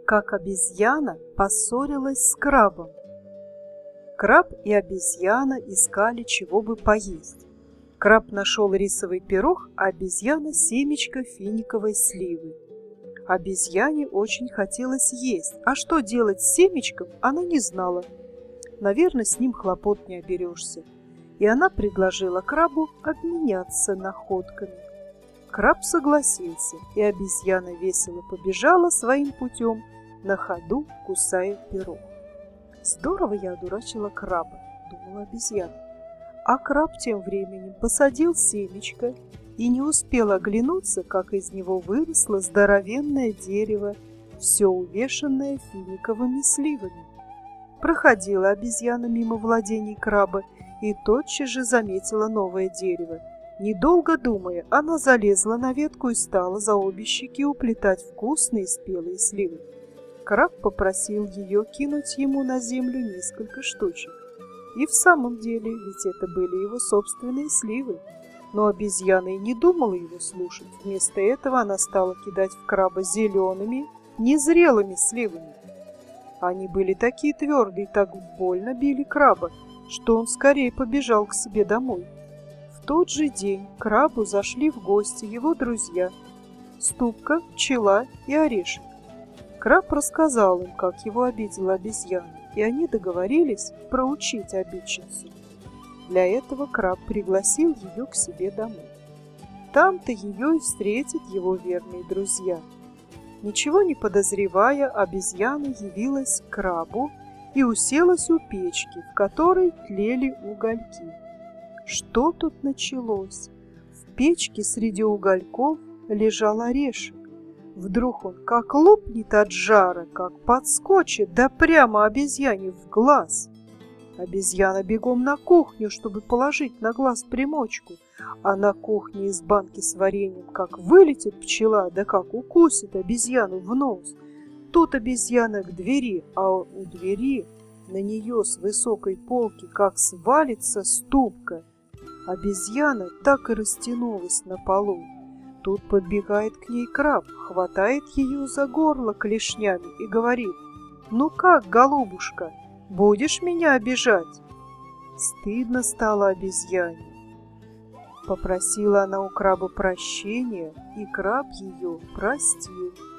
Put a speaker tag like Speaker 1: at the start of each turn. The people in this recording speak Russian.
Speaker 1: Как обезьяна поссорилась с крабом. Краб и обезьяна искали, чего бы поесть. Краб нашел рисовый пирог, а обезьяна семечко финиковой сливы. Обезьяне очень хотелось есть, а что делать с семечком, она не знала. Наверное, с ним хлопот не оберешься. И она предложила крабу обменяться находками. Краб согласился, и обезьяна весело побежала своим путем, на ходу кусая пирог. «Здорово я одурачила краба», — думала обезьяна. А краб тем временем посадил семечко и не успел оглянуться, как из него выросло здоровенное дерево, все увешанное финиковыми сливами. Проходила обезьяна мимо владений краба и тотчас же заметила новое дерево. Недолго думая, она залезла на ветку и стала за обе щеки уплетать вкусные спелые сливы. Краб попросил ее кинуть ему на землю несколько штучек. И в самом деле, ведь это были его собственные сливы. Но обезьяна и не думала его слушать. Вместо этого она стала кидать в краба зелеными, незрелыми сливами. Они были такие твердые и так больно били краба, что он скорее побежал к себе домой. В тот же день к крабу зашли в гости его друзья Ступка, Пчела и Орешек. Краб рассказал им, как его обидела обезьяна, и они договорились проучить обидчицу. Для этого краб пригласил ее к себе домой. Там-то ее и встретят его верные друзья. Ничего не подозревая, обезьяна явилась к крабу и уселась у печки, в которой тлели угольки. Что тут началось? В печке среди угольков лежал Орешек. Вдруг он как лопнет от жара, как подскочит, да прямо обезьяне в глаз. Обезьяна бегом на кухню, чтобы положить на глаз примочку, а на кухне из банки с вареньем как вылетит пчела, да как укусит обезьяну в нос. Тут обезьяна к двери, а у двери на нее с высокой полки как свалится Ступка. Обезьяна так и растянулась на полу. Тут подбегает к ней краб, хватает ее за горло клешнями и говорит: «Ну как, голубушка, будешь меня обижать?» Стыдно стало обезьяне. Попросила она у краба прощения, и краб ее простил.